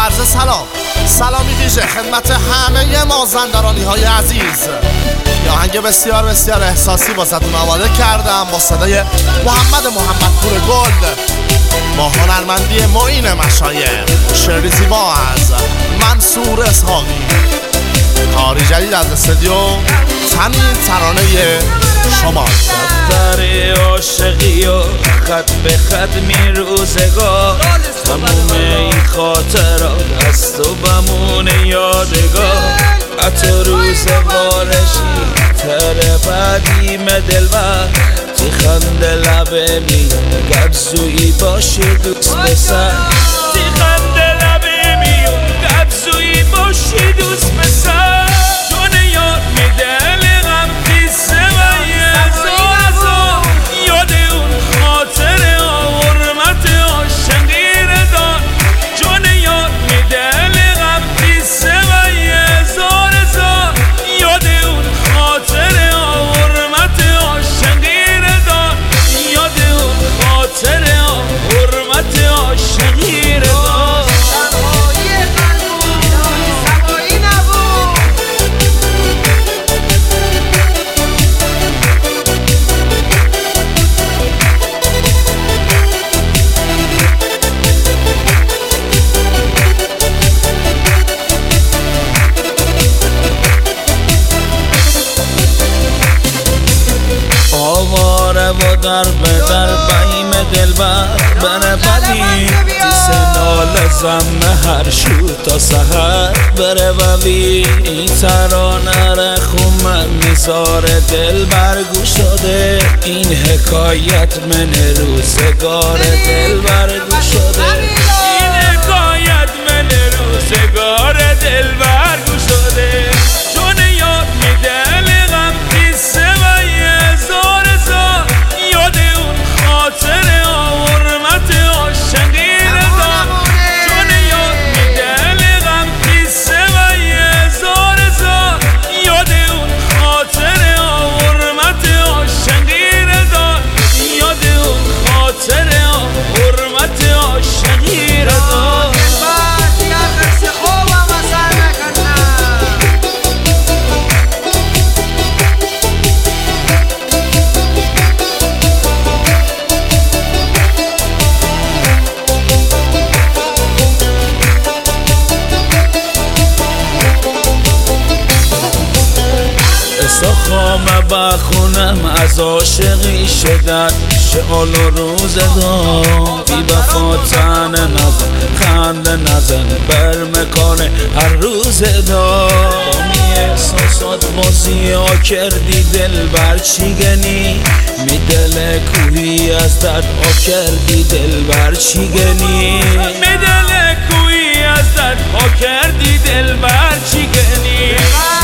عرض سلامی ویژه خدمت همه مازندرانی های عزیز. یه آهنگ بسیار بسیار احساسی واسهتون آماده کردم با صدای محمدپور گل با هنرمندی معین مشایخ، شعری زیبا از منصور اسحاقی. کاری جدید از استودیو تنین ترانه شما. دفتر عاشقی و خط به خط می روزگار، تموم این خاطرات از تو بمونه یادگار. حتی روزگارشی تر بعدیم دلبر، تی خنده لبه می گبزویی باشه دوست بسر. تی خنده لبه می گبزویی باشه دوست بسر. جون یاد می دل غم پیسه و یه زازا، یاد اون خاطره حرمت عاشقی ردان. جون یاد می دل غم پیسه و یه زازا، یاد اون خاطره حرمت عاشقی ردان. یاد اون خاطره حرمت عاشقی ردان. آواره و در به در بیم دلبر بره بدی، تی سنال زم هر شو تا سهر بره ببی. این ترانه را خومن میذار دل برگوش شده، این حکایت من روزگار دل برگوش شده. این حکایت من روزگار دل برگوش شده. چون یاد میده غم پیسه و یه زار زار، یاد اون خاطره حرمت عاشقی ردان. چون یاد میده غم پیسه و یه زار زار، یاد اون خاطره حرمت عاشقی ردان. یاد اون خاطره حرمت عاشقی ردان. خامه بخونم از عاشقی شدن، شعال و روز دار بی وفا تن نزن، خنده نزن بر مکانه هر روز دار. می احساسات بازی ها کردی دل بر چی گنی، می دل کوهی از درد ها کردی دل بر چی گنی. می دل کوهی از درد ها کردی دل بر چی گنی.